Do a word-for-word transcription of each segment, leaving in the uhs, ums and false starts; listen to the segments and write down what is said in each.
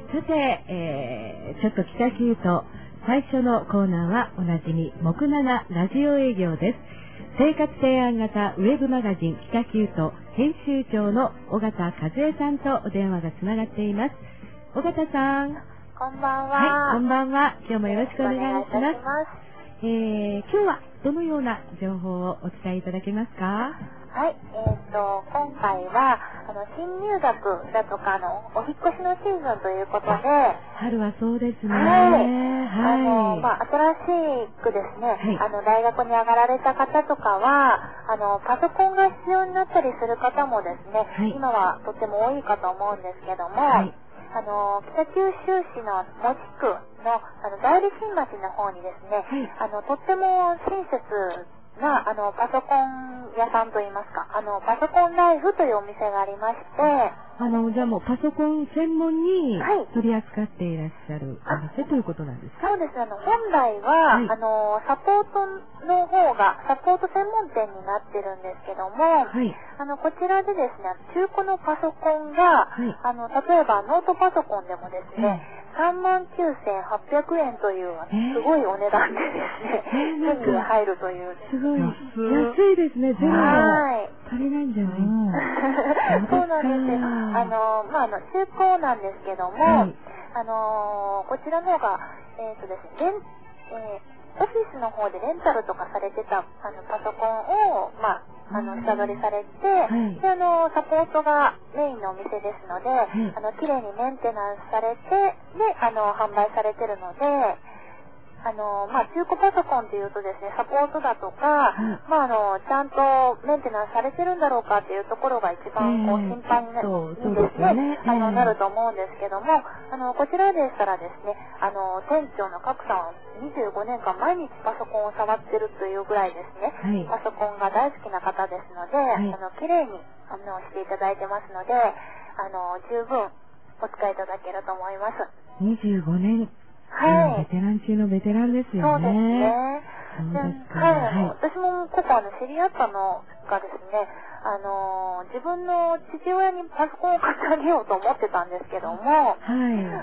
さて、えー、ちょっと北九と最初のコーナーはおなじみ木永ラジオ営業です。生活提案型ウェブマガジン北九と編集長の尾形和恵さんとお電話がつながっています。尾形さん、 こんばんは。 はい、こんばんは。今日もよろしくお願いします。 ますえー、今日はどのような情報をお伝えいただけますか？ はい、えっ、ー、と今回はあの新入学だとかのお引っ越しのシーズンということで、 春はそうですね。 はい、 はい、 あのまあ新しくですね、 はい、 あの大学に上がられた方とかはあのパソコンが必要になったりする方もですね、はい、今はとても多いかと思うんですけども。はい、あの北九州市の門司区のあの代理新町の方にですね、はい、あのとっても親切なあのパソコン屋さんといいますか、あのパソコンライフというお店がありまして、 あのじゃあもうパソコン専門に取り扱っていらっしゃるお店、はい、ということなんですか？ そうです。あの本来は、はい、あのサポートの方がサポート専門店になってるんですけども、はい、あのこちらでですね、中古のパソコンが、はい、あの例えばノートパソコンでもですね、えー、さんまんきゅうせんはっぴゃくえんというすごいお値段でですね、手に入るという、 すごい安いですね。全部足りないんじゃない？ そうなんですよ。あのまああの中古なんですけども、はい、あのこちらの方がえっ、ー、とですね、レンえー、オフィスの方でレンタルとかされてたあのパソコンをまああの下取りされて、はい、であのサポートがメインのお店ですので、はい、あの綺麗にメンテナンスされてであの販売されてるので。あのまあ、中古パソコンっていうとですね、サポートだとか、うん、まあ、あのちゃんとメンテナンスされてるんだろうかっていうところが一番こう心配になる、えー、ですね、あのなると思うんですけども、あのこちらでしたらですね、あの店長の角さんはにじゅうごねんかん毎日パソコンを触ってるというぐらいですね、はい、パソコンが大好きな方ですので、はい、あの綺麗にあのしていただいてますので、あの十分お使いいただけると思います。 にじゅうごねん、 はい、 ベテラン中のベテランですよね。 そうですね。 そうですか。 はい、はい、私もここあの知り合ったのがですね、あの自分の父親にパソコンを買ってあげようと思ってたんですけども、はい、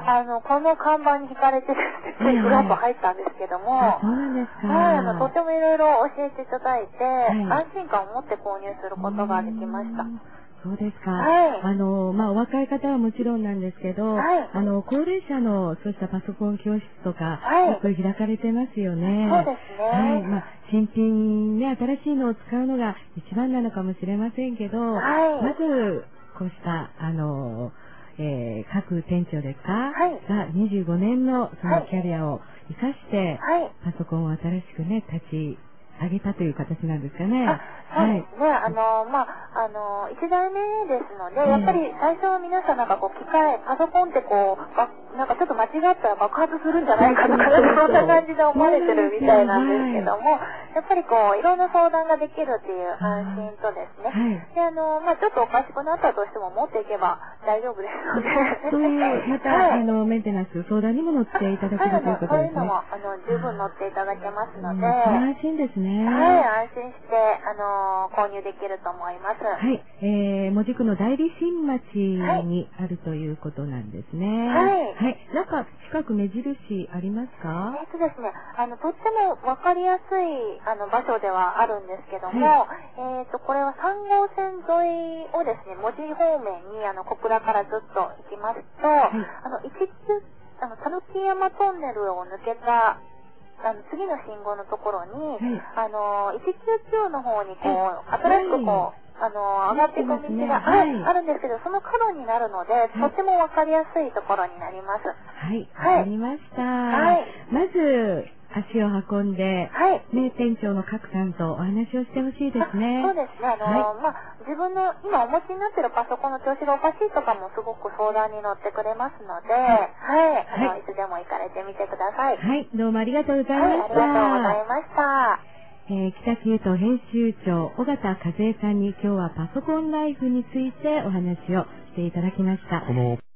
あのこの看板に惹かれてですね、フラッと入ったんですけども、 はい、そうなんですか。 はい、あのとてもいろいろ教えていただいて、はい、安心感を持って購入することができました。 そうですか。 はい、 あの、まあ、お若い方はもちろんなんですけど、はい、あの、高齢者のそうしたパソコン教室とか、はい、よく開かれてますよね。 そうですね。 はい。まあ、新品ね、新しいのを使うのが一番なのかもしれませんけど、はい、まず、こうした、あの、えー、各店長ですか、はい、がにじゅうごねんのそのキャリアを生かして、はい、パソコンを新しくね、立ち上げたという形なんですかね。 あ、そうですね。はい、あの、まあ、あの、一代目ですので、やっぱり最初は皆さんなんかこう、機械、パソコンってこう、なんかちょっと間違ったら爆発するんじゃないかとか、そんな感じで思われてるみたいなんですけども、やっぱりこう、いろんな相談ができるっていう安心とですね、はい、で、あの、まあ、ちょっとおかしくなったとしても持っていけば大丈夫ですので、 そういう、また、はい、あの、メンテナンス、相談にも乗っていただけるということですね。そういうのも、あの、十分乗っていただけますので、安心ですね。 はい、安心して、あの、購入できると思います。 はい、えー、門司区の代理新町にあるということなんですね。はい。はい。なんか、近く目印ありますか？ えっとですね、あの、とってもわかりやすい、あの、場所ではあるんですけども、はい、えっと、これはさんごうせん沿いをですね、門司方面に、あの、小倉からずっと行きますと、はい、あの、一級、あの、たぬき山トンネルを抜けた、あの次の信号のところに、はい、あのいちきゅうきゅうの方にこう、新しくこう、あの上がっていく道が、はい、あるんですけど、その角になるので、はい、とてもわかりやすいところになります。 はい、わかりました。はい、まず足を運んで、はい、ね、店長の角さんとお話をしてほしいですね。 そうですね。あの、はい、まあ、自分の今お持ちになっているパソコンの調子がおかしいとかもすごく相談に乗ってくれますので、はい、はい、あの、はい、いつでも行かれてみてください。 はい、どうもありがとうございました。 はい、ありがとうございました。 えー、北九と編集長尾形和恵さんに今日はパソコンライフについてお話をしていただきました。この